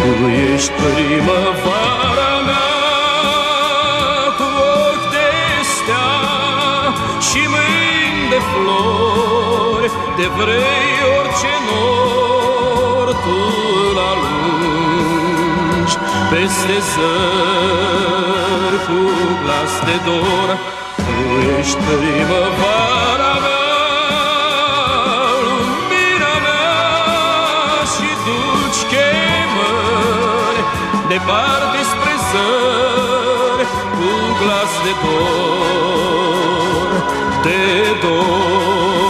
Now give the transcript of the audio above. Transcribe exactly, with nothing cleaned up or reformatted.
ești primăvara mea, cu ochi de stea și mâini de flori. De vrei orice nor, tu îl alungi peste zări cu glas de dor. Tu ești primăvara mea, lumina mea și dulci chemări, departe spre zări cu glas de dor, de dor.